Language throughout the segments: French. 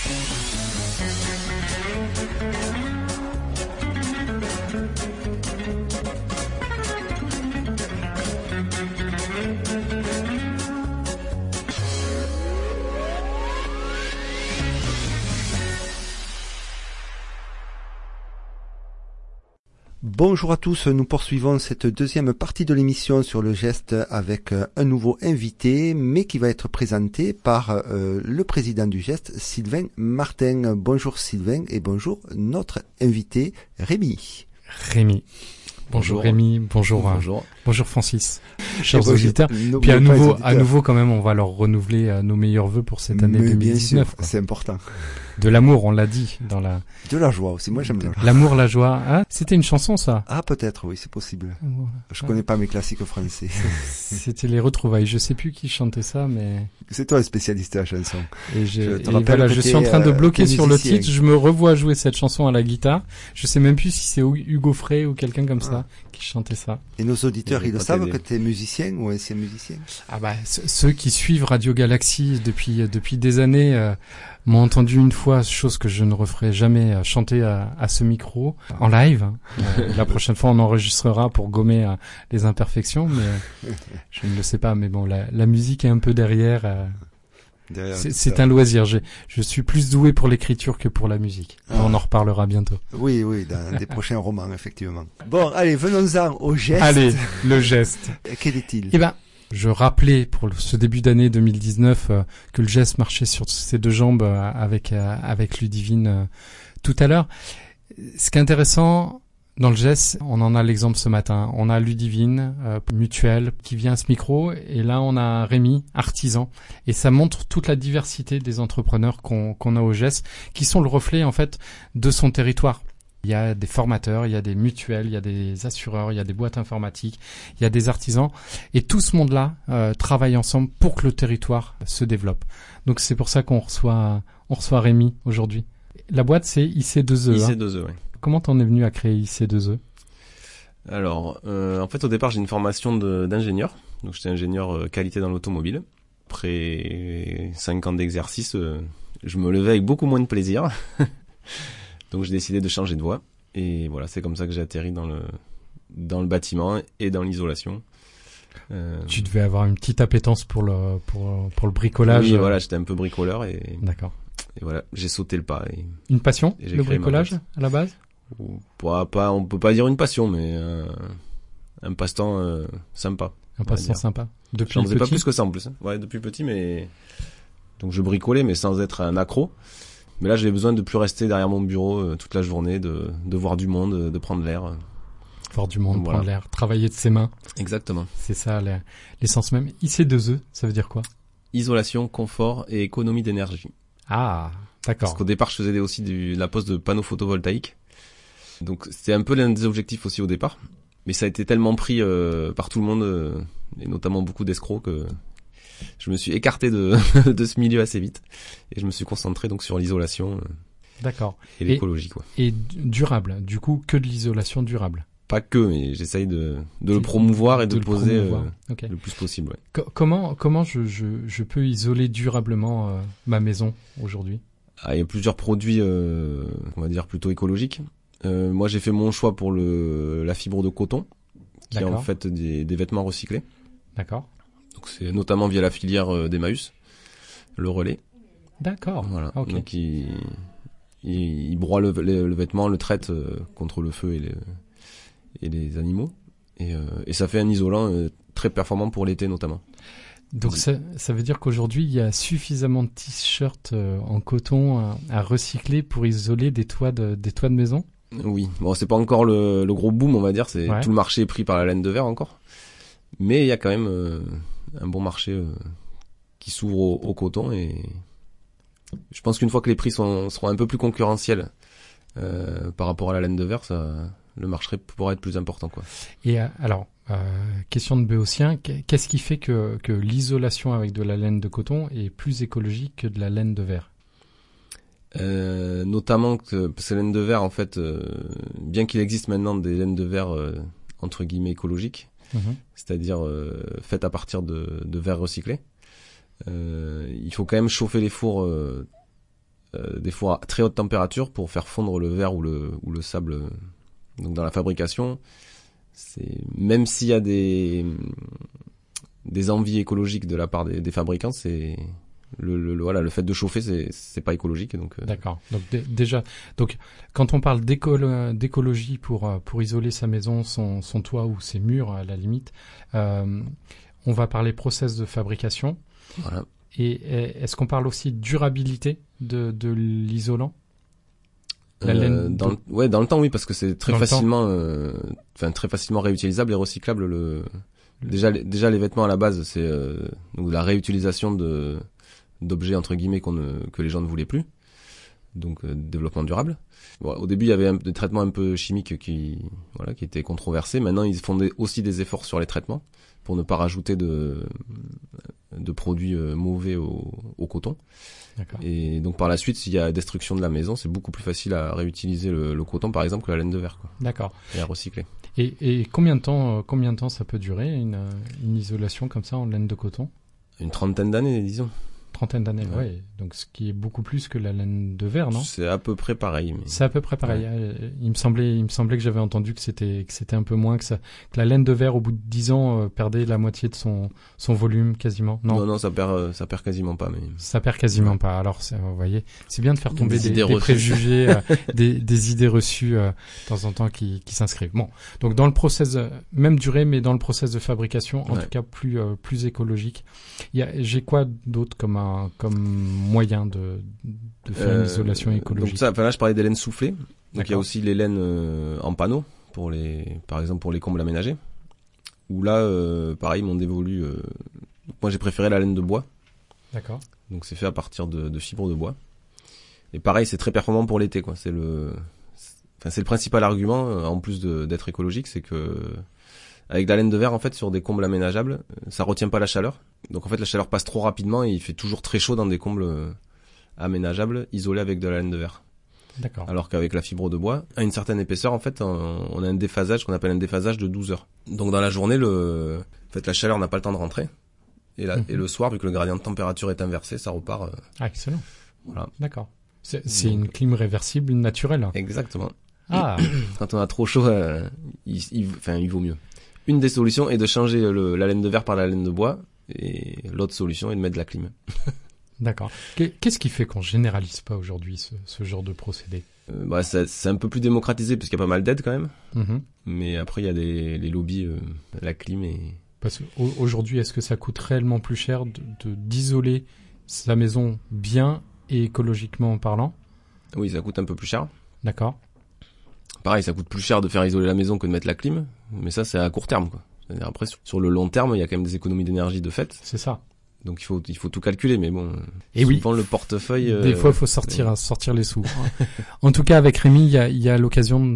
Bonjour à tous, nous poursuivons cette deuxième partie de l'émission sur le geste avec un nouveau invité, mais qui va être présenté par le président du geste, Sylvain Martin. Bonjour Sylvain et bonjour notre invité Rémi. Bonjour Rémi, bonjour Francis, chers auditeurs. Puis à nouveau quand même, on va leur renouveler nos meilleurs vœux pour cette année 2019. Bien sûr, c'est important. De l'amour, on l'a dit De la joie aussi, moi j'aime bien. L'amour, la joie. Ah, c'était une chanson ça. Ah peut-être, oui, c'est possible. Je connais pas mes classiques français. C'était les retrouvailles. Je sais plus qui chantait ça, mais. C'est toi le spécialiste de la chanson. Et je suis en train de bloquer sur le titre. Je me revois jouer cette chanson à la guitare. Je sais même plus si c'est Hugo Frey ou quelqu'un comme ça qui chantait ça. Et nos auditeurs, ils le savent que t'es musicien ou ancien musicien? Ah bah ceux qui suivent Radio Galaxy depuis des années m'ont entendu une fois, chose que je ne referai jamais, chanter à ce micro en live. La prochaine fois, on enregistrera pour gommer les imperfections, mais je ne le sais pas. Mais bon, la musique est un peu derrière. C'est un loisir. Je suis plus doué pour l'écriture que pour la musique. On en reparlera bientôt. Oui, dans des prochains romans, effectivement. Bon, allez, venons-en au geste. Allez, le geste. Quel est-il? Eh ben, je rappelais pour ce début d'année 2019 que le geste marchait sur ses deux jambes avec Ludivine tout à l'heure. Ce qui est intéressant dans le geste, on en a l'exemple ce matin. On a Ludivine, mutuelle, qui vient à ce micro, et là on a Rémi, artisan. Et ça montre toute la diversité des entrepreneurs qu'on a au geste, qui sont le reflet en fait de son territoire. Il y a des formateurs, il y a des mutuelles, il y a des assureurs, il y a des boîtes informatiques, il y a des artisans. Et tout ce monde-là travaille ensemble pour que le territoire se développe. Donc c'est pour ça qu'on reçoit Rémi aujourd'hui. La boîte c'est IC2E. IC2E, oui. Comment t'en es venu à créer IC2E? Alors, en fait, au départ, j'ai une formation d'ingénieur. Donc, j'étais ingénieur qualité dans l'automobile. Après 5 ans d'exercice, je me levais avec beaucoup moins de plaisir. Donc, j'ai décidé de changer de voie. Et voilà, c'est comme ça que j'ai atterri dans le bâtiment et dans l'isolation. Tu devais avoir une petite appétence pour le bricolage. Oui, voilà, j'étais un peu bricoleur et. D'accord. Et voilà, j'ai sauté le pas. Une passion, le bricolage, à la base? On peut pas dire une passion, mais un passe-temps sympa. Un passe-temps sympa. Depuis j'en faisais pas plus que ça en plus. Ouais, depuis petit, mais donc je bricolais, mais sans être un accro. Mais là, j'avais besoin de plus rester derrière mon bureau toute la journée, de voir du monde, de prendre l'air. Voir du monde, prendre l'air, travailler de ses mains. Exactement. C'est ça l'essence même. IC2E, ça veut dire quoi? Isolation, confort et économie d'énergie. Ah, d'accord. Parce qu'au départ, je faisais aussi de la pose de panneaux photovoltaïques. Donc c'était un peu l'un des objectifs aussi au départ. Mais ça a été tellement pris par tout le monde, et notamment beaucoup d'escrocs, que je me suis écarté de ce milieu assez vite. Et je me suis concentré donc sur l'isolation. D'accord. Et l'écologie, quoi. Et durable, du coup, que de l'isolation durable? Pas que, mais j'essaye de le promouvoir et de le poser le plus possible. Ouais. Comment je peux isoler durablement ma maison aujourd'hui? Il y a plusieurs produits, on va dire plutôt écologiques. Moi, j'ai fait mon choix pour la fibre de coton, qui est en fait des vêtements recyclés. D'accord. Donc c'est notamment via la filière d'Emmaüs, le relais. D'accord. Voilà. Okay. Donc il broie le vêtement, le traite contre le feu et les animaux, et ça fait un isolant très performant pour l'été notamment. Donc ça veut dire qu'aujourd'hui il y a suffisamment de t-shirts en coton à recycler pour isoler des toits de maison? Oui, bon, c'est pas encore le gros boom, on va dire, c'est tout le marché est pris par la laine de verre encore, mais il y a quand même un bon marché qui s'ouvre au coton, et je pense qu'une fois que les prix seront un peu plus concurrentiels par rapport à la laine de verre, le marché pourra être plus important, quoi. Et alors, question de Béotien, qu'est-ce qui fait que l'isolation avec de la laine de coton est plus écologique que de la laine de verre? Notamment que ces laines de verre, en fait, bien qu'il existe maintenant des laines de verre entre guillemets écologiques, c'est-à-dire faites à partir de verre recyclé, il faut quand même chauffer les fours des fois à très haute température pour faire fondre le verre ou le sable. Donc dans la fabrication, même s'il y a des envies écologiques de la part des fabricants, c'est le fait de chauffer, c'est pas écologique. Donc d'accord. Donc déjà, quand on parle d'écologie pour isoler sa maison, son toit ou ses murs à la limite, on va parler process de fabrication. Voilà. Et est-ce qu'on parle aussi de durabilité de l'isolant? Dans le temps, oui, parce que c'est très facilement réutilisable et recyclable. Déjà les vêtements à la base, c'est donc la réutilisation d'objets entre guillemets que les gens ne voulaient plus. Donc développement durable. Bon, au début, il y avait des traitements un peu chimiques qui étaient controversés. Maintenant, ils font aussi des efforts sur les traitements pour ne pas rajouter de produits mauvais au coton. D'accord. Et donc par la suite, s'il y a destruction de la maison, c'est beaucoup plus facile à réutiliser le coton, par exemple, que la laine de verre, quoi. D'accord. Et à recycler. Et combien de temps ça peut durer une isolation comme ça en laine de coton? Une 30aine d'années, disons. 30aine d'années, ouais. Donc ce qui est beaucoup plus que la laine de verre, non? C'est à peu près pareil. C'est à peu près pareil. Ouais. Il me semblait que j'avais entendu que c'était un peu moins que la laine de verre au bout de 10 ans perdait la moitié de son volume quasiment. Non, ça perd quasiment pas. Mais ça perd quasiment pas. Alors vous voyez, c'est bien de faire tomber des préjugés, des idées reçues de temps en temps qui s'inscrivent. Bon, donc dans le process, même durée, mais dans le process de fabrication, en tout cas plus écologique. J'ai quoi d'autre comme moyen de faire une isolation écologique? Donc là je parlais des laines soufflées. Donc d'accord. Il y a aussi les laines en panneau par exemple pour les combles aménagés. Où là pareil ils m'ont dévolu. Moi j'ai préféré la laine de bois. D'accord. Donc c'est fait à partir de fibres de bois. Et pareil c'est très performant pour l'été, quoi. C'est le principal argument en plus d'être écologique, c'est que avec de la laine de verre, en fait, sur des combles aménageables, ça retient pas la chaleur. Donc en fait, la chaleur passe trop rapidement et il fait toujours très chaud dans des combles aménageables, isolés avec de la laine de verre. D'accord. Alors qu'avec la fibre de bois, à une certaine épaisseur, en fait, on a un déphasage qu'on appelle un déphasage de 12 heures. Donc dans la journée, la chaleur n'a pas le temps de rentrer. Et le soir, vu que le gradient de température est inversé, ça repart. Ah, excellent. Voilà. D'accord. C'est une clim réversible naturelle. Exactement. Ah. Quand on a trop chaud, il vaut mieux. Une des solutions est de changer la laine de verre par la laine de bois, et l'autre solution est de mettre de la clim. D'accord. Qu'est-ce qui fait qu'on généralise pas aujourd'hui ce genre de procédé? C'est un peu plus démocratisé parce qu'il y a pas mal d'aides quand même. Mm-hmm. Mais après il y a les lobbies, la clim et. Parce qu'aujourd'hui, est-ce que ça coûte réellement plus cher d'isoler sa maison bien et écologiquement parlant? Oui, ça coûte un peu plus cher. D'accord. Pareil, ça coûte plus cher de faire isoler la maison que de mettre la clim, mais ça c'est à court terme, quoi. C'est-à-dire après sur le long terme, il y a quand même des économies d'énergie de fait. C'est ça. Donc il faut tout calculer, mais bon. Et souvent le portefeuille. Des fois, il faut sortir les sous. En tout cas, avec Rémi, il y a l'occasion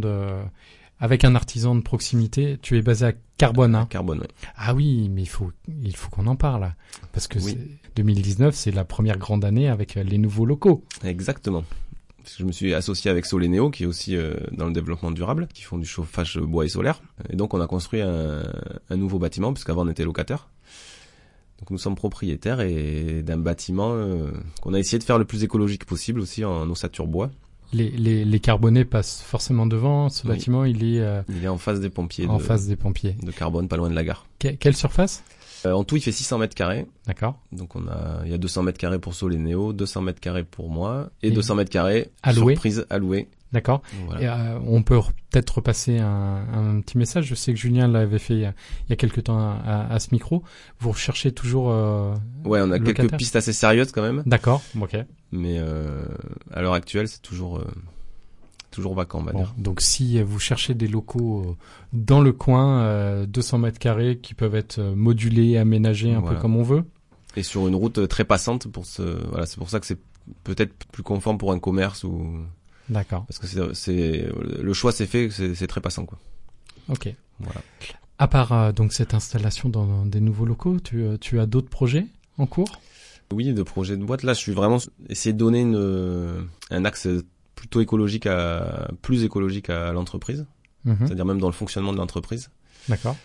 avec un artisan de proximité. Tu es basé à Carbone, hein. Carbone, oui. Ah oui, mais il faut qu'on en parle, parce que 2019, c'est la première grande année avec les nouveaux locaux. Exactement. Je me suis associé avec Solenéo, qui est aussi dans le développement durable, qui font du chauffage bois et solaire. Et donc on a construit un nouveau bâtiment, puisqu'avant on était locataire. Donc nous sommes propriétaires d'un bâtiment qu'on a essayé de faire le plus écologique possible aussi en ossature bois. Les carbonés passent forcément devant. Ce bâtiment, il est en face des pompiers. Face des pompiers. De Carbone, pas loin de la gare. Quelle surface? En tout, il fait 600 mètres carrés. D'accord. Donc il y a 200 mètres carrés pour Solenéo, 200 mètres carrés pour moi, et 200 mètres carrés surprise alloués. D'accord. Voilà. Et on peut peut-être repasser un petit message. Je sais que Julien l'avait fait il y a quelques temps à ce micro. Vous recherchez toujours Ouais, on a quelques pistes assez sérieuses quand même. D'accord, ok. Mais à l'heure actuelle, c'est toujours vacant, on va dire. Donc si vous cherchez des locaux dans le coin, 200 mètres carrés qui peuvent être modulés, aménagés un peu comme on veut. Et sur une route très passante c'est pour ça que c'est peut-être plus conforme pour un commerce ou. D'accord. Parce que c'est le choix s'est fait, c'est très passant, quoi. Ok. Voilà. À part donc cette installation dans des nouveaux locaux, tu as d'autres projets en cours? Oui, de projets de boîte. Là, je suis vraiment essayé de donner un axe plutôt plus écologique à l'entreprise. Mm-hmm. C'est-à-dire même dans le fonctionnement de l'entreprise. D'accord.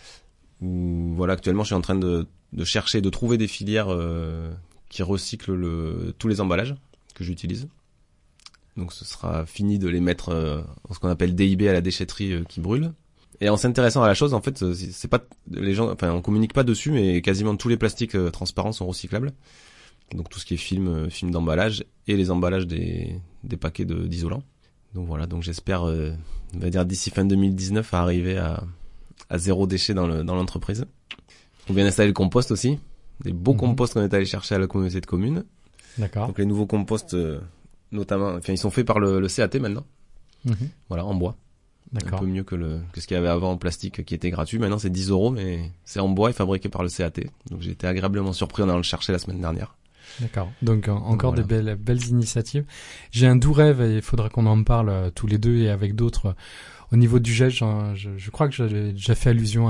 Où actuellement, je suis en train de chercher, de trouver des filières qui recyclent tous les emballages que j'utilise. Donc ce sera fini de les mettre ce qu'on appelle DIB à la déchetterie qui brûle. Et en s'intéressant à la chose, en fait, c'est pas les gens, enfin, on communique pas dessus, mais quasiment tous les plastiques transparents sont recyclables. Donc tout ce qui est film d'emballage et les emballages des paquets d'isolants. Donc voilà, donc j'espère, on va dire d'ici fin 2019, à arriver à zéro déchet dans l'entreprise. On vient d'installer le compost aussi, des beaux composts qu'on est allé chercher à la communauté de communes. D'accord. Donc les nouveaux composts, notamment, enfin ils sont faits par le CAT maintenant. Voilà, en bois. D'accord. Un peu mieux que ce qu'il y avait avant en plastique qui était gratuit. Maintenant c'est 10 €, mais c'est en bois et fabriqué par le CAT. Donc j'ai été agréablement surpris en allant le chercher la semaine dernière. D'accord. Donc encore voilà. des belles initiatives. J'ai un doux rêve et il faudra qu'on en parle tous les deux et avec d'autres. Au niveau du gel, je crois que j'avais déjà fait allusion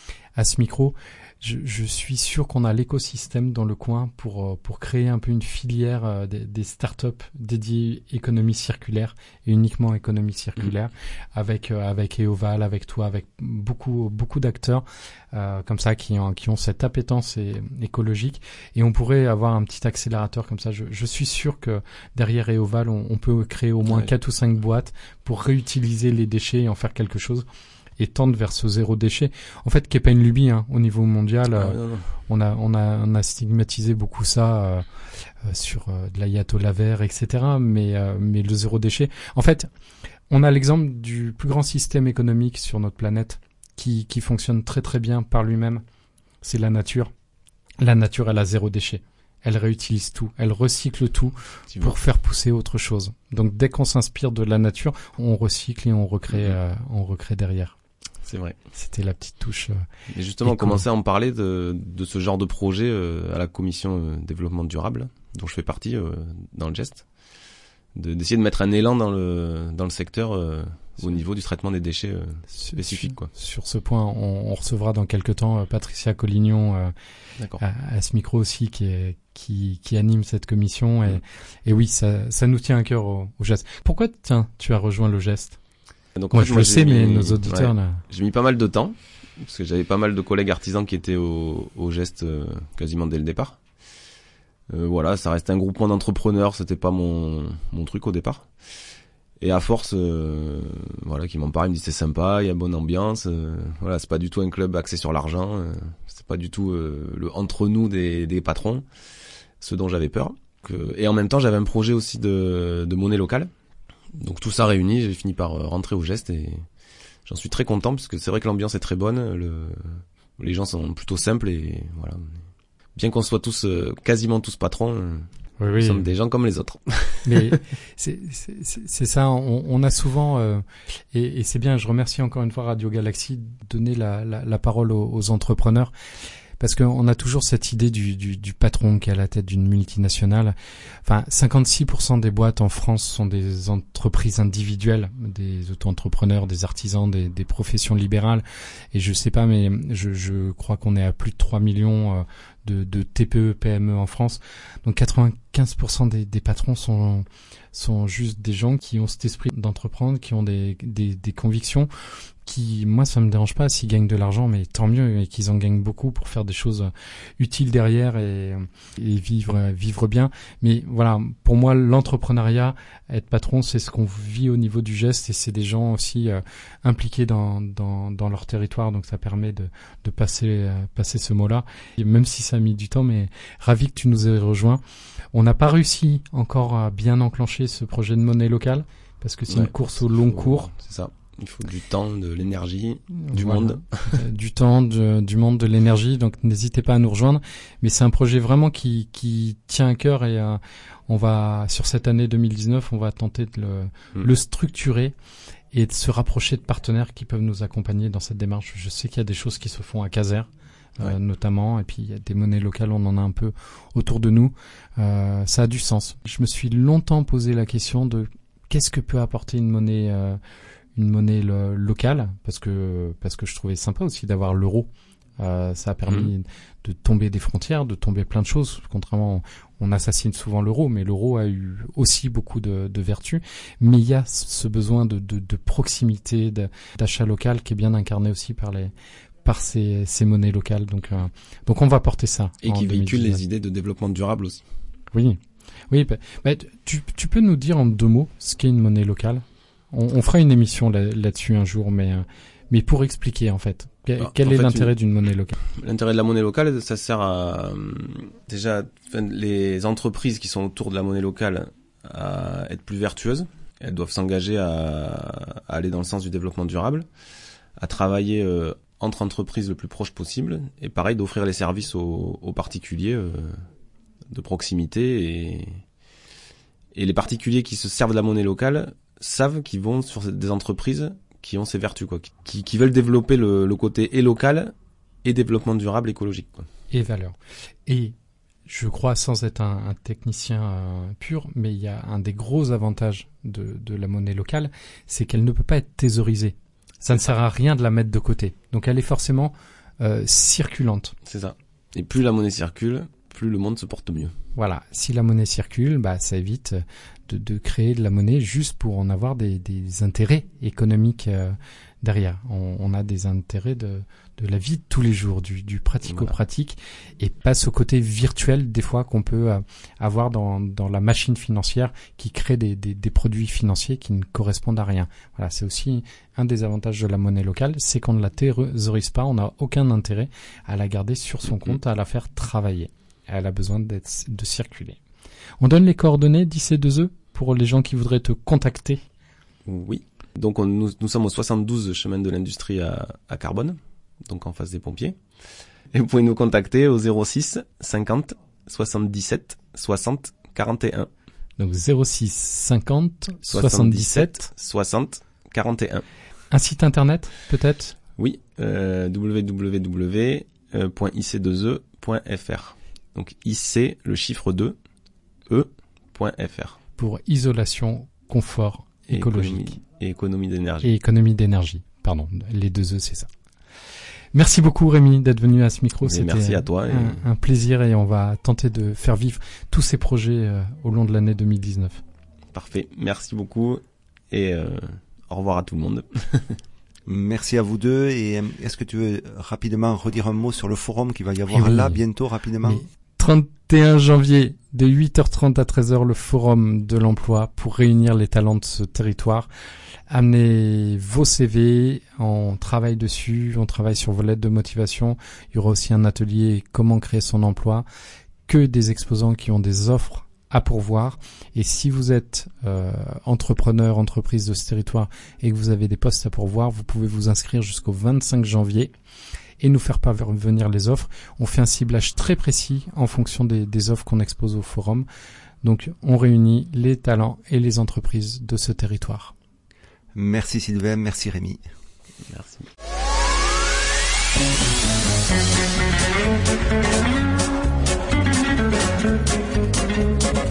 à ce micro. Je suis sûr qu'on a l'écosystème dans le coin pour créer un peu une filière des startups dédiées économie circulaire et uniquement économie circulaire avec Eoval, avec toi, avec beaucoup d'acteurs comme ça qui ont cette appétence écologique et on pourrait avoir un petit accélérateur comme ça. Je suis sûr que derrière Eoval, on peut créer au moins 4 ou 5 boîtes pour réutiliser les déchets et en faire quelque chose. Et tendre vers ce zéro déchet. En fait, qui est pas une lubie, au niveau mondial. On a stigmatisé beaucoup ça sur de l'ayatollah vert, etc. Mais le zéro déchet. En fait, on a l'exemple du plus grand système économique sur notre planète qui fonctionne très très bien par lui-même. C'est la nature. La nature, elle a zéro déchet. Elle réutilise tout, elle recycle tout pour faire pousser autre chose. Donc dès qu'on s'inspire de la nature, on recycle et on recrée derrière. C'est vrai. C'était la petite touche. Et justement, on commençait à en parler de ce genre de projet à la commission développement durable, dont je fais partie dans le geste, d'essayer de mettre un élan dans le secteur au niveau du traitement des déchets spécifiques. Sur ce point, on recevra dans quelques temps Patricia Collignon à ce micro aussi qui anime cette commission et oui, ça nous tient à cœur au geste. Pourquoi tu as rejoint le geste? Donc moi je le sais, mais nos auditeurs là. J'ai mis pas mal de temps parce que j'avais pas mal de collègues artisans qui étaient au geste quasiment dès le départ. Voilà, ça restait un groupement d'entrepreneurs, c'était pas mon truc au départ. Et à force, voilà, qui m'en parlent, ils me disent c'est sympa, il y a bonne ambiance. Voilà, c'est pas du tout un club axé sur l'argent, c'est pas du tout le entre nous des patrons, ce dont j'avais peur. Et en même temps, j'avais un projet aussi de monnaie locale. Donc tout ça réuni, j'ai fini par rentrer au geste et j'en suis très content parce que c'est vrai que l'ambiance est très bonne, les gens sont plutôt simples et voilà. Bien qu'on soit tous quasiment tous patrons, nous sommes des gens comme les autres. Mais c'est ça, on a souvent et c'est bien. Je remercie encore une fois Radio Galaxy de donner la parole aux entrepreneurs. Parce qu'on a toujours cette idée du patron qui est à la tête d'une multinationale. Enfin, 56% des boîtes en France sont des entreprises individuelles, des auto-entrepreneurs, des artisans, des professions libérales. Et je sais pas, mais je crois qu'on est à plus de 3 millions de TPE, PME en France. Donc 95% des patrons sont juste des gens qui ont cet esprit d'entreprendre, qui ont des convictions. Moi ça me dérange pas s'ils gagnent de l'argent, mais tant mieux, et qu'ils en gagnent beaucoup pour faire des choses utiles derrière et vivre bien. Mais voilà, pour moi l'entrepreneuriat, être patron, c'est ce qu'on vit au niveau du geste, et c'est des gens aussi impliqués dans leur territoire, donc ça permet de passer ce mot-là. Et même si ça a mis du temps, mais ravi que tu nous aies rejoints. On n'a pas réussi encore à bien enclencher ce projet de monnaie locale parce que c'est une course au long cours. C'est ça. Il faut du temps, de l'énergie, du monde. Du temps, du monde, de l'énergie. Donc n'hésitez pas à nous rejoindre. Mais c'est un projet vraiment qui tient à cœur et on va, sur cette année 2019, on va tenter de le structurer et de se rapprocher de partenaires qui peuvent nous accompagner dans cette démarche. Je sais qu'il y a des choses qui se font à Caser. Notamment, et puis il y a des monnaies locales, on en a un peu autour de nous. Ça a du sens. Je me suis longtemps posé la question de qu'est-ce que peut apporter une monnaie locale, parce que je trouvais sympa aussi d'avoir l'euro. Ça a permis de tomber des frontières, de tomber plein de choses. Contrairement, on assassine souvent l'euro, mais l'euro a eu aussi beaucoup de vertus. Mais il y a ce besoin de proximité, d'achat local qui est bien incarné aussi par ces monnaies locales. Donc on va porter ça. Et qui véhicule les idées de développement durable aussi. Oui. Oui, tu peux nous dire en 2 mots ce qu'est une monnaie locale? On fera une émission là-dessus un jour, mais pour expliquer en fait, quel est l'intérêt d'une monnaie locale? L'intérêt de la monnaie locale, ça sert à déjà les entreprises qui sont autour de la monnaie locale à être plus vertueuses. Elles doivent s'engager à aller dans le sens du développement durable, à travailler entre entreprises le plus proche possible, et pareil d'offrir les services aux particuliers de proximité, et les particuliers qui se servent de la monnaie locale savent qu'ils vont sur des entreprises qui ont ces vertus, quoi, qui veulent développer le côté et local et développement durable écologique, quoi. Et valeur. Et je crois, sans être un technicien pur, mais il y a un des gros avantages de la monnaie locale, c'est qu'elle ne peut pas être thésaurisée. Ça ne sert à rien de la mettre de côté. Donc elle est forcément circulante. C'est ça. Et plus la monnaie circule, plus le monde se porte mieux. Voilà. Si la monnaie circule, ça évite de créer de la monnaie juste pour en avoir des intérêts économiques derrière. On a des intérêts de la vie de tous les jours, du pratico-pratique, et passe au côté virtuel des fois qu'on peut avoir dans la machine financière qui crée des produits financiers qui ne correspondent à rien. Voilà, c'est aussi un des avantages de la monnaie locale, c'est qu'on ne la thésaurise pas, on n'a aucun intérêt à la garder sur son compte, à la faire travailler. Elle a besoin de circuler. On donne les coordonnées d'IC2E pour les gens qui voudraient te contacter. Oui. Donc nous sommes au 72 chemin de l'industrie à Carbone, donc en face des pompiers. Et vous pouvez nous contacter au 06 50 77 60 41. Donc 06 50 77 60 41. Un site internet peut-être? Oui, www.ic2e.fr. Donc IC, le chiffre 2, e.fr. Pour isolation, confort, écologique. Et économie d'énergie. Et économie d'énergie, pardon. Les 2 E, c'est ça. Merci beaucoup Rémi d'être venu à ce micro. C'était merci à toi. Un plaisir, et on va tenter de faire vivre tous ces projets au long de l'année 2019. Parfait, merci beaucoup et au revoir à tout le monde. Merci à vous deux. Et est-ce que tu veux rapidement redire un mot sur le forum qui va y avoir là bientôt, rapidement? Mais 31 janvier de 8h30 à 13h, le forum de l'emploi pour réunir les talents de ce territoire. Amenez vos CV, on travaille dessus, on travaille sur vos lettres de motivation. Il y aura aussi un atelier comment créer son emploi, que des exposants qui ont des offres à pourvoir. Et si vous êtes entrepreneur, entreprise de ce territoire et que vous avez des postes à pourvoir, vous pouvez vous inscrire jusqu'au 25 janvier et nous faire parvenir les offres. On fait un ciblage très précis en fonction des offres qu'on expose au forum. Donc on réunit les talents et les entreprises de ce territoire. Merci Sylvain, merci Rémi. Merci.